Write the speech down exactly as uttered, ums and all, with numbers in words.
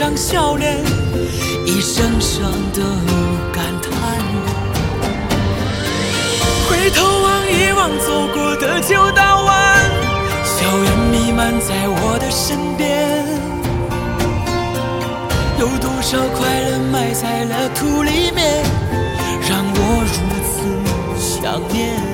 张笑脸，一声声的感叹。回头望一望走过的旧大湾，硝烟弥漫在我的身边，有多少快乐埋在了土里面，让我如此想念。